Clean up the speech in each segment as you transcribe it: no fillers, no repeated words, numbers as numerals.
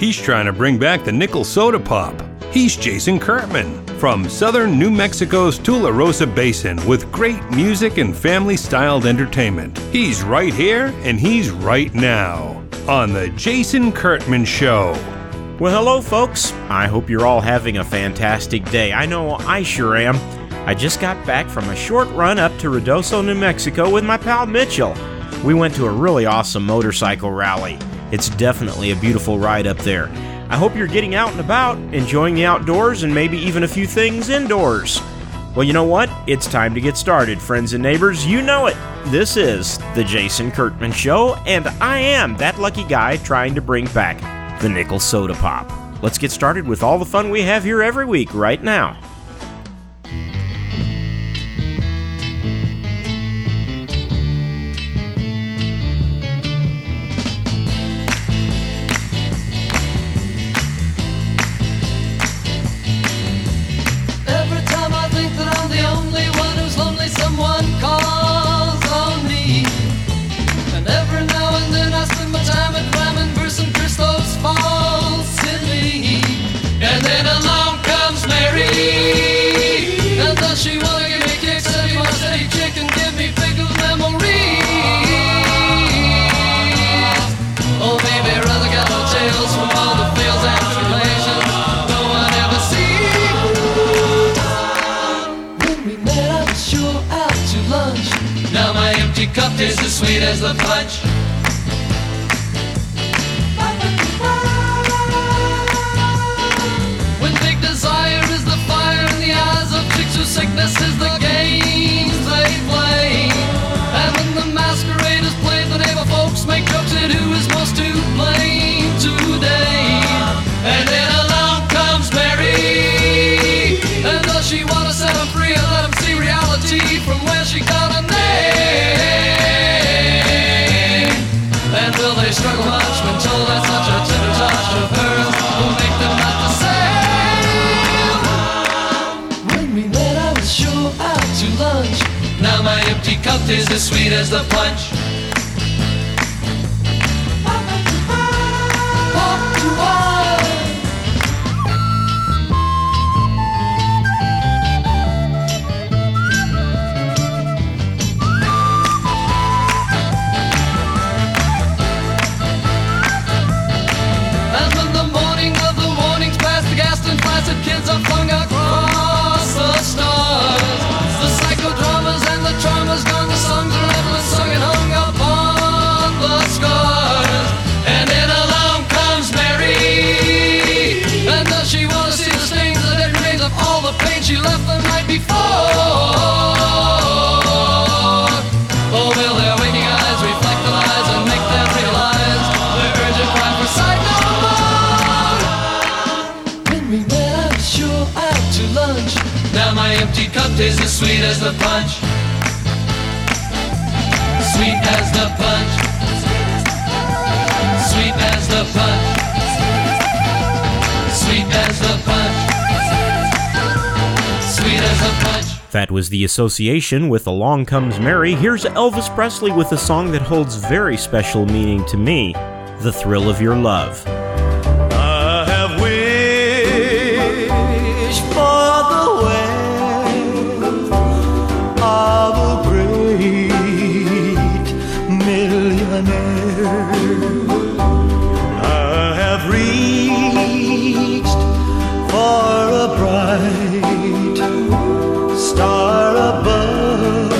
He's trying to bring back the nickel soda pop. He's Jason Kurtman from southern New Mexico's Tularosa Basin with great music and family-styled entertainment. He's right here and he's right now on The Jason Kurtman Show. Well, hello, folks. I hope you're all having a fantastic day. I know I sure am. I just got back from a short run up to Ruidoso, New Mexico with my pal Mitchell. We went to a really awesome motorcycle rally. It's definitely a beautiful ride up there. I hope you're getting out and about, enjoying the outdoors, and maybe even a few things indoors. Well, you know what? It's time to get started, friends and neighbors. You know it. This is The Jason Kurtman Show, and I am that lucky guy trying to bring back the nickel soda pop. Let's get started with all the fun we have here every week right now. Someone calls on me, and every now and then I spend my time at climbing verse and Christos falls in me. And then along comes Mary, and does she wanna give me kicks? Steady my steady chick and give me pickled memories. Oh baby, rather got no tales from all the fails and tribulations no one ever sees. When we met I was sure out to lunch. Now my empty cup tastes as sweet as the punch. When big desire is the fire in the eyes of chicks whose sickness is the games they play. And when the masquerade is played, the neighbor folks make jokes at who is most to blame today. And then along comes Mary, and does she want to set him free and let him see reality from where she got a name? And will they struggle much when told that such a tender touch of hers will make them not the same? When we met I was sure out to lunch. Now my empty cup tastes as sweet as the punch. Pop to wine. And when the morning of the warnings past the gas and flaccid kids are flung across the stars, the psychodramas and the traumas gone, the songs are endless, sung and hung upon the scars. And then along comes Mary, and does she want to see the stains, the dead remains of all the pain she left the night before? Oh, will their waking eyes reflect the lies and make them realize the urgent cry for sight no more? When we met I was sure out to lunch. Now my empty cup tastes as sweet as the punch. Sweet as the punch. Sweet as the punch. Sweet as the punch. Sweet as the punch. That was the association with Along Comes Mary. Here's Elvis Presley with a song that holds very special meaning to me, The Thrill of Your Love. I have wished for the wealth of a great millionaire. I have reached for a bright star above.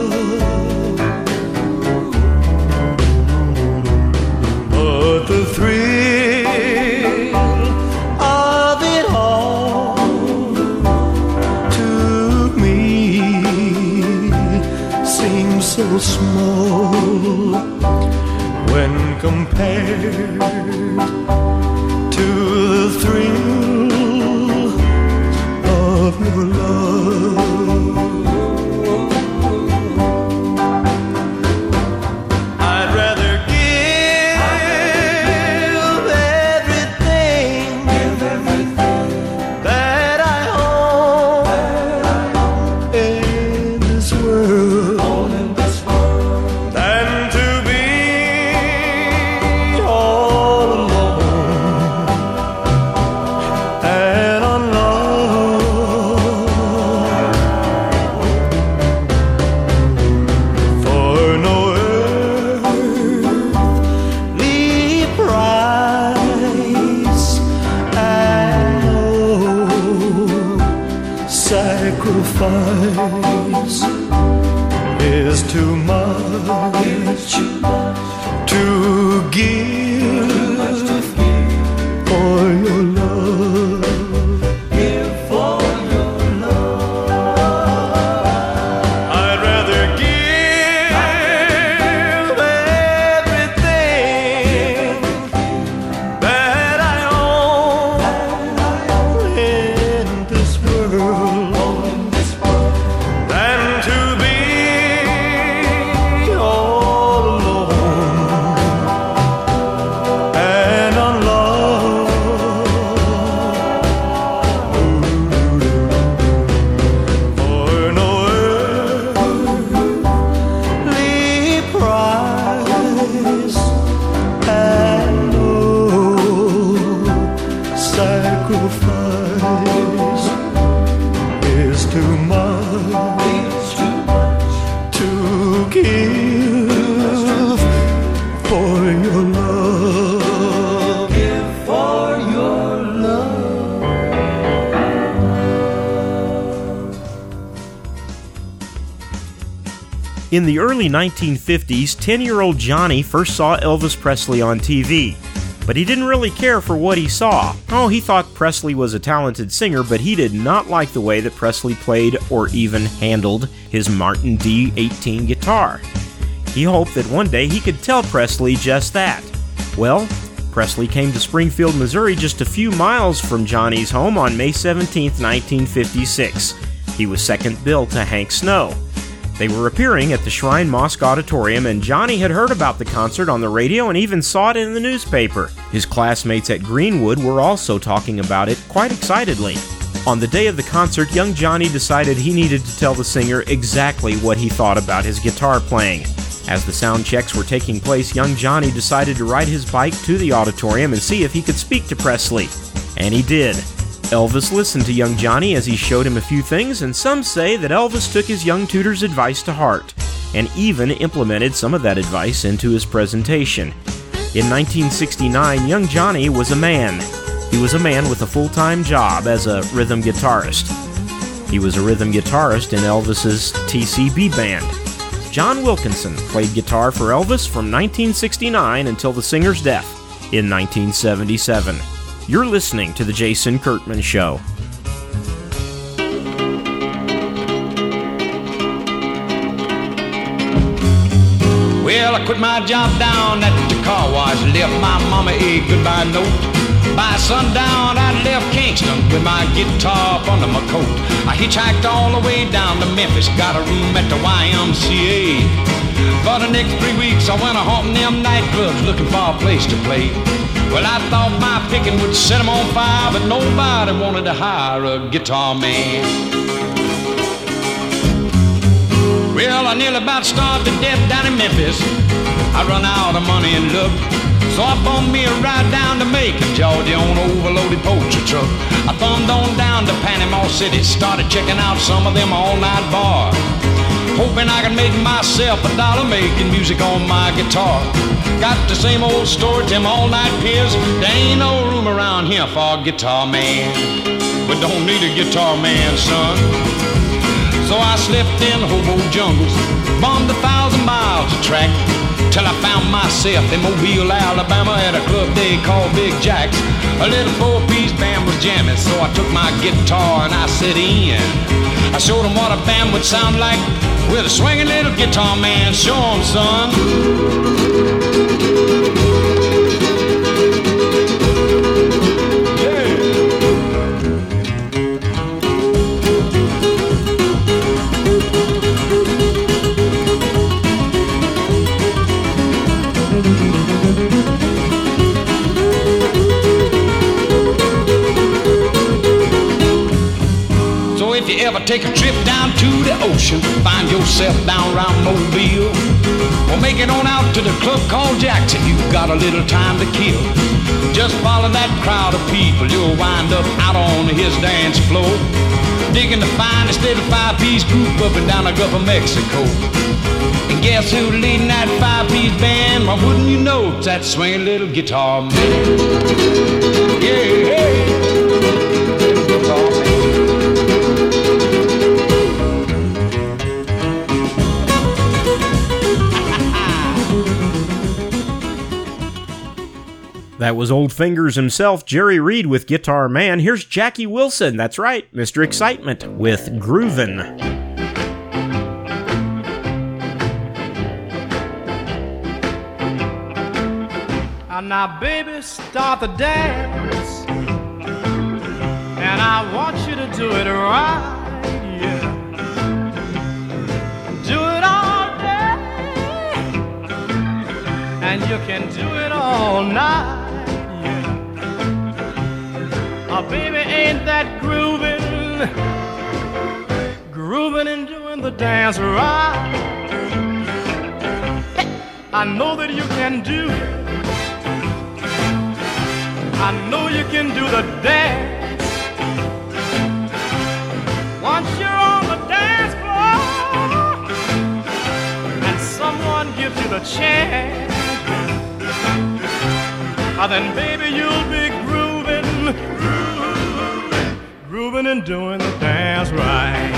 But the thrill of it all to me seems so small when compared to the thrill of your love. I'd rather give everything that I own in this world than to be all alone sacrifice is too much to give for your love. Give for your love. I'd rather give everything that I own in this world than to be all alone and unloved. For no earthly price and no sacrifice is too much to give for your love. Give for your love. In the early 1950s, 10-year-old Johnny first saw Elvis Presley on TV, but he didn't really care for what he saw. Oh, he thought Presley was a talented singer, but he did not like the way that Presley played or even handled his Martin D18 guitar. He hoped that one day he could tell Presley just that. Well, Presley came to Springfield, Missouri, just a few miles from Johnny's home on May 17, 1956. He was second bill to Hank Snow. They were appearing at the Shrine Mosque Auditorium, and Johnny had heard about the concert on the radio and even saw it in the newspaper. His classmates at Greenwood were also talking about it quite excitedly. On the day of the concert, young Johnny decided he needed to tell the singer exactly what he thought about his guitar playing. As the sound checks were taking place, young Johnny decided to ride his bike to the auditorium and see if he could speak to Presley. And he did. Elvis listened to young Johnny as he showed him a few things, and some say that Elvis took his young tutor's advice to heart, and even implemented some of that advice into his presentation. In 1969, young Johnny was a man. He was a man with a full-time job as a rhythm guitarist. He was a rhythm guitarist in Elvis's TCB band. John Wilkinson played guitar for Elvis from 1969 until the singer's death in 1977. You're listening to The Jason Kurtman Show. Well, I quit my job down at the car wash, left my mama a goodbye note. By sundown, I left Kingston with my guitar up under my coat. I hitchhiked all the way down to Memphis, got a room at the YMCA. For the next 3 weeks, I went a haunting them nightclubs looking for a place to play. Well, I thought my picking would set them on fire, but nobody wanted to hire a guitar man. Well, I nearly about starved to death down in Memphis. I run out of money and luck, so I bummed me a ride down to Macon, Georgia on an overloaded poultry truck. I thumbed on down to Panama City, started checking out some of them all-night bars, hoping I could make myself a dollar making music on my guitar. Got the same old story, them all-night peers. There ain't no room around here for a guitar man. But don't need a guitar man, son. So I slept in hobo jungles, bombed 1,000 miles of track, till I found myself in Mobile, Alabama, at a club they called Big Jack's. A little four-piece band was jamming, so I took my guitar and I set in. I showed them what a band would sound like with a swinging little guitar man. Show 'em, son. If you ever take a trip down to the ocean, find yourself down around Mobile, or make it on out to the club called Jackson, you got a little time to kill. Just follow that crowd of people, you'll wind up out on his dance floor, digging the finest little five-piece group up and down the Gulf of Mexico. And guess who's leading that five-piece band? Why wouldn't you know it's that swinging little guitar man? Yeah, hey, little guitar man. That was Old Fingers himself, Jerry Reed with Guitar Man. Here's Jackie Wilson, that's right, Mr. Excitement with Groovin'. Now, baby, start the dance, and I want you to do it right, yeah. Do it all day, and you can do it all night, yeah. Oh, baby, ain't that groovin', groovin' and doing the dance right. I know that you can do it. I know you can do the dance. Once you're on the dance floor and someone gives you the chance, then baby you'll be grooving, grooving, grooving and doing the dance right.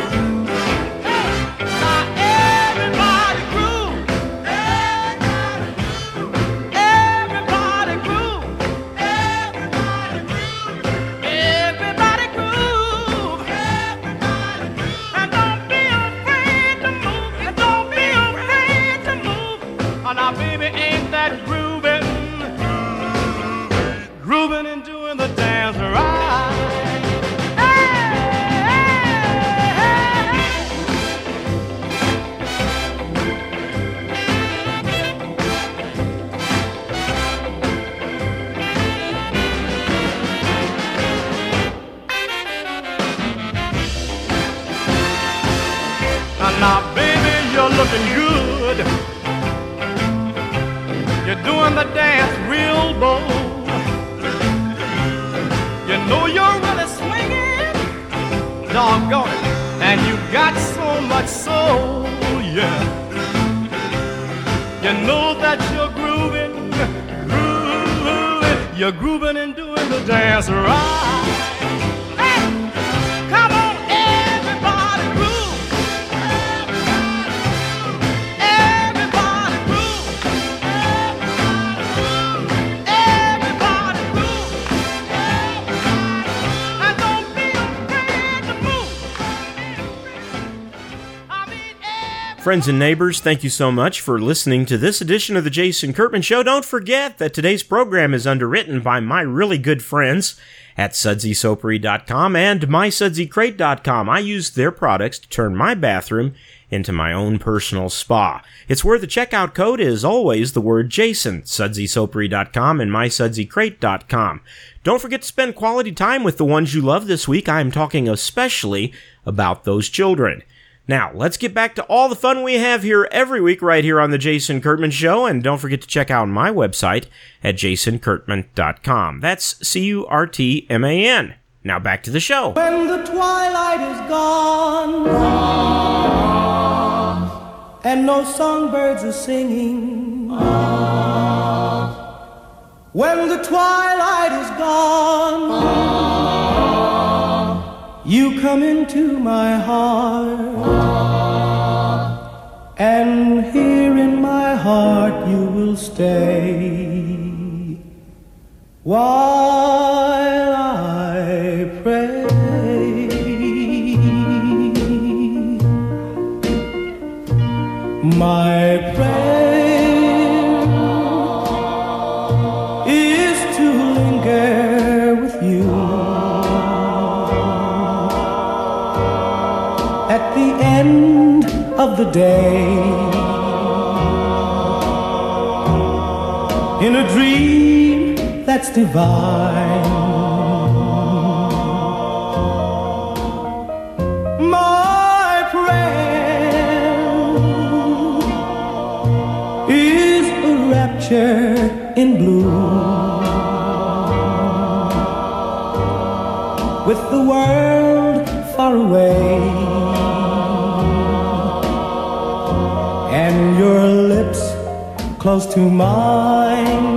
Now, baby, you're looking good. You're doing the dance real bold. You know you're really swinging, doggone it, and you got so much soul, yeah. You know that you're grooving, grooving, you're grooving and doing the dance right. Hey, come on, everybody groove. Friends and neighbors, thank you so much for listening to this edition of the Jason Kurtman Show. Don't forget that today's program is underwritten by my really good friends at SudsySoapery.com and MySudsyCrate.com. I use their products to turn my bathroom into my own personal spa. It's where the checkout code is always the word Jason, SudsySoapery.com and MySudsyCrate.com. Don't forget to spend quality time with the ones you love this week. I'm talking especially about those children. Now, let's get back to all the fun we have here every week right here on The Jason Kurtman Show, and don't forget to check out my website at jasonkurtman.com. That's Curtman. Now back to the show. When the twilight is gone and no songbirds are singing, when the twilight is gone, you come into my heart, and here in my heart you will stay while I pray. My prayer is to linger with you at the end of the day, in a dream that's divine. My prayer is a rapture in bloom, with the world far away and your lips close to mine.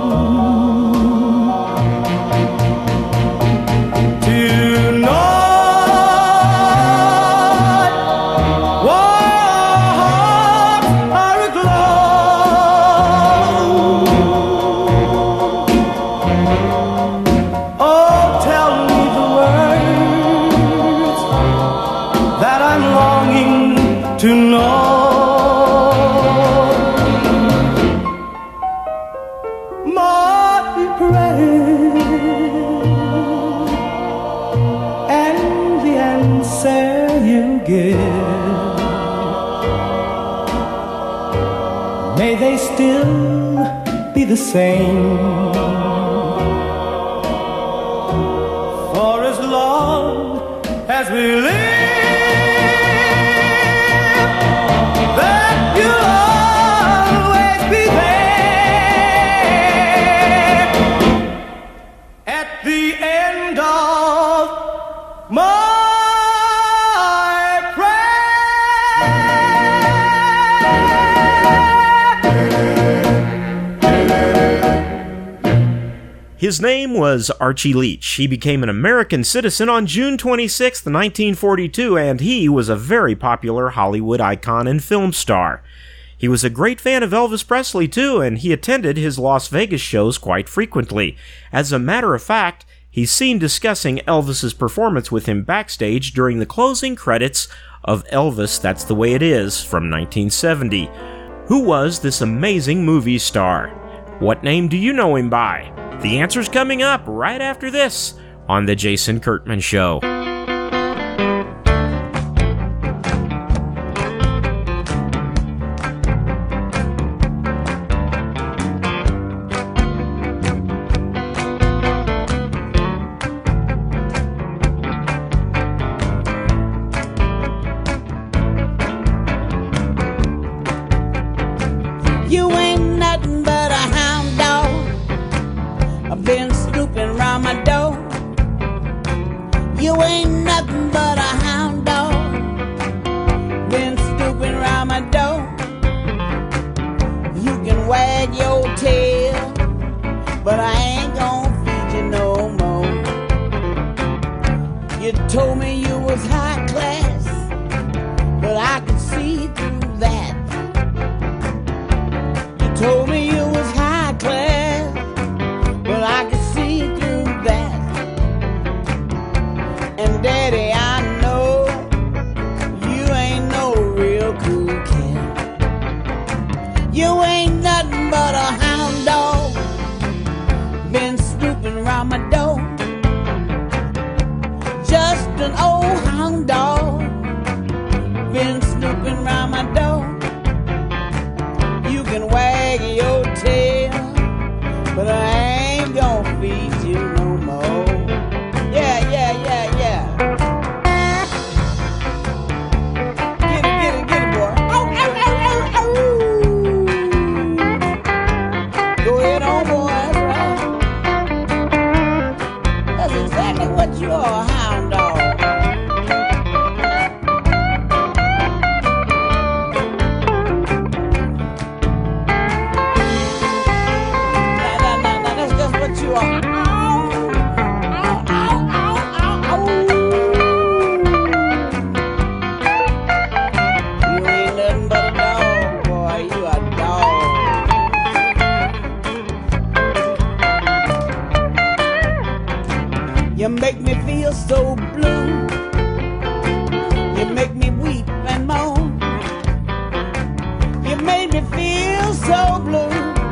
Tonight, our hearts are aglow may they still be the same. For as long as we live, that you'll always be there at the end of my His name was Archie Leach. He became an American citizen on June 26, 1942, and he was a very popular Hollywood icon and film star. He was a great fan of Elvis Presley, too, and he attended his Las Vegas shows quite frequently. As a matter of fact, he's seen discussing Elvis's performance with him backstage during the closing credits of Elvis, That's the Way It Is, from 1970. Who was this amazing movie star? What name do you know him by? The answer's coming up right after this on The Jason Kurtman Show. You ain't nothing but a hound dog. I've been snooping around my door. You ain't nothing but a hound dog. Been snooping around my door. You can wag your tail, but I ain't gonna feed you no more. You told me you was high class, but I could see through that. Told me you was high class, but I could see through that. And Daddy, I know you ain't no real cool cat. You ain't nothing but a hound dog. Been snooping around my door. Just an old hound dog. Been snooping around my door. You can wag your tail, but I ain't gonna feed you no more. Yeah, yeah, yeah, yeah. Get it, boy. Oh, oh, oh, oh, oh. Go ahead on, boy, that's right. That's exactly what you are, a hound dog. You are. You ain't nothing but a dog, boy. You a dog. You make me feel so blue. You make me weep and moan. You made me feel so blue.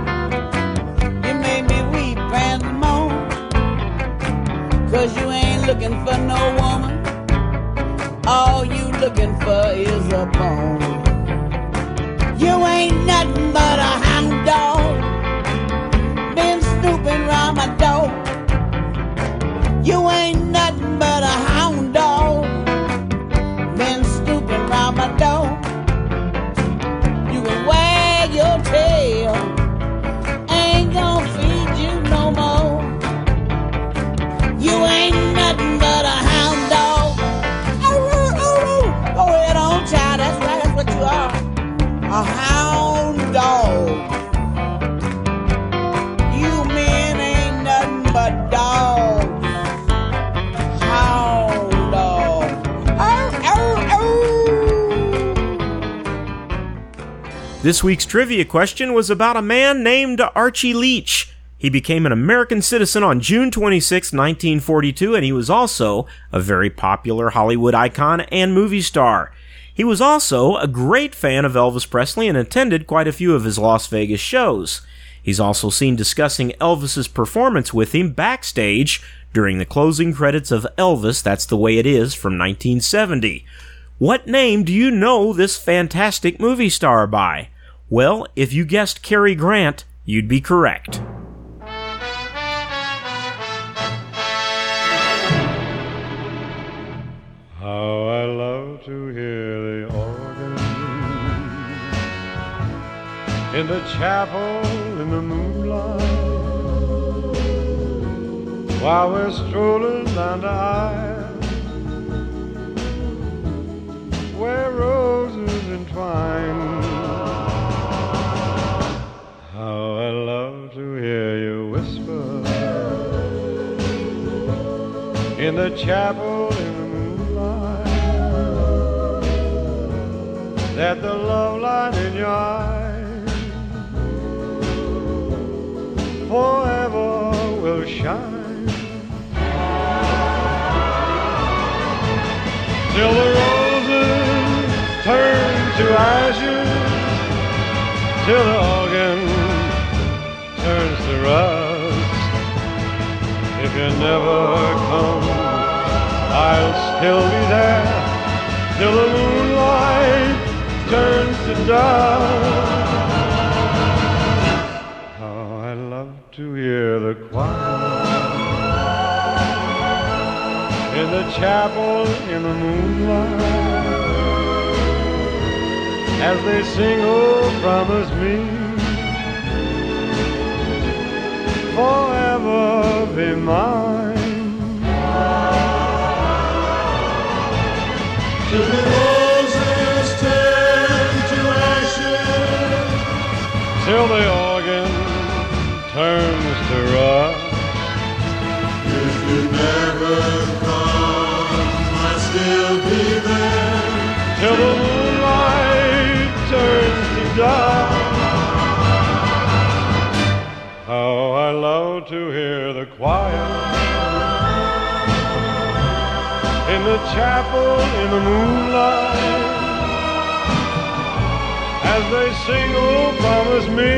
Cause you ain't looking for no woman. All you looking for is a bone. You ain't nothing but a hound dog. Been snooping round my door. You ain't nothing but a hound dog. Been snooping round my door. You can wag your tail. Ain't gonna feed you no more. You ain't nothing but a hound dog. Oh, oh, oh. Go ahead on, child. That's right, that's what you are. A hound dog. You men ain't nothing but dogs. Hound dog. Oh, oh, oh. This week's trivia question was about a man named Archie Leach. He became an American citizen on June 26, 1942, and he was also a very popular Hollywood icon and movie star. He was also a great fan of Elvis Presley and attended quite a few of his Las Vegas shows. He's also seen discussing Elvis's performance with him backstage during the closing credits of Elvis, That's the Way It Is, from 1970. What name do you know this fantastic movie star by? Well, if you guessed Cary Grant, you'd be correct. How I love to hear the organ in the chapel in the moonlight, while we're strolling down the aisle where roses entwine. How I love to hear you whisper in the chapel in the moonlight, that the love light in your eyes forever will shine, till the roses turn to ashes, till the organ turns to rust. If you never come, I'll still be there till the moonlight turns to dust. How I love to hear the choir in the chapel in the moonlight, as they sing, oh, promise me forever be mine. Till the roses turn to ashes, till the organ turns to rust. If you never come, I'll still be there till the moonlight turns to dust. How I love to hear the choir in the chapel in the moonlight, as they sing, oh, promise me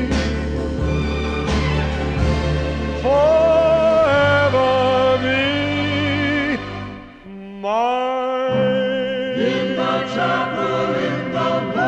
forever be mine. In the chapel in the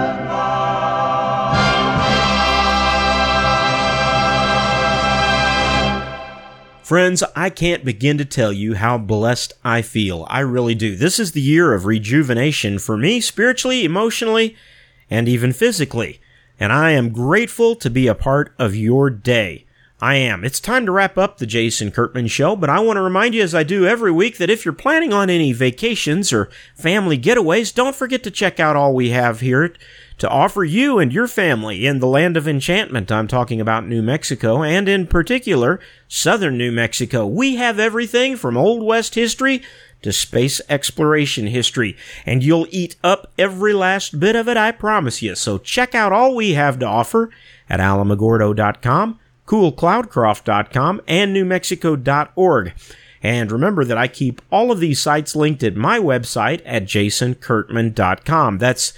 moonlight. Friends, I can't begin to tell you how blessed I feel. I really do. This is the year of rejuvenation for me, spiritually, emotionally, and even physically. And I am grateful to be a part of your day. I am. It's time to wrap up the Jason Kurtman Show, but I want to remind you, as I do every week, that if you're planning on any vacations or family getaways, don't forget to check out all we have here to offer you and your family in the land of enchantment. I'm talking about New Mexico, and in particular, southern New Mexico. We have everything from Old West history to space exploration history, and you'll eat up every last bit of it, I promise you. So check out all we have to offer at alamogordo.com, coolcloudcroft.com, and newmexico.org. And remember that I keep all of these sites linked at my website at jasonkurtman.com. That's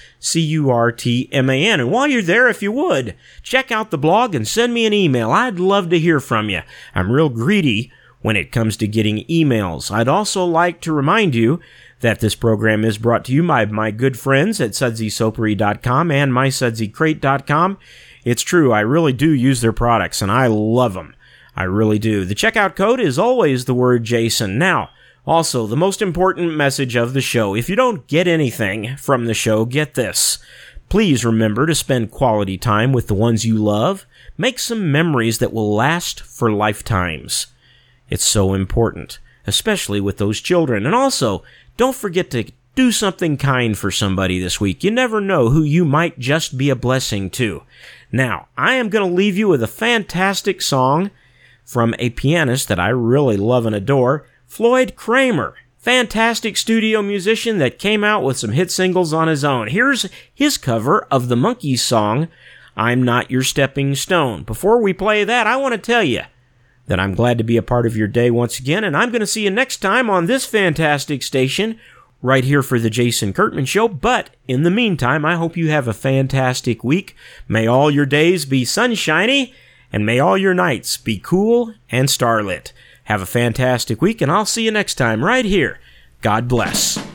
CURTMAN. And while you're there, if you would, check out the blog and send me an email. I'd love to hear from you. I'm real greedy when it comes to getting emails. I'd also like to remind you that this program is brought to you by my good friends at SudsySoapery.com and MySudsyCrate.com. It's true, I really do use their products, and I love them. I really do. The checkout code is always the word Jason. Now, also, the most important message of the show. If you don't get anything from the show, get this. Please remember to spend quality time with the ones you love. Make some memories that will last for lifetimes. It's so important, especially with those children. And also, don't forget to do something kind for somebody this week. You never know who you might just be a blessing to. Now, I am going to leave you with a fantastic song from a pianist that I really love and adore, Floyd Kramer. Fantastic studio musician that came out with some hit singles on his own. Here's his cover of the Monkees song, I'm Not Your Stepping Stone. Before we play that, I want to tell you that I'm glad to be a part of your day once again, and I'm going to see you next time on this fantastic station, right here for the Jason Kurtman Show. But in the meantime, I hope you have a fantastic week. May all your days be sunshiny, and may all your nights be cool and starlit. Have a fantastic week, and I'll see you next time right here. God bless.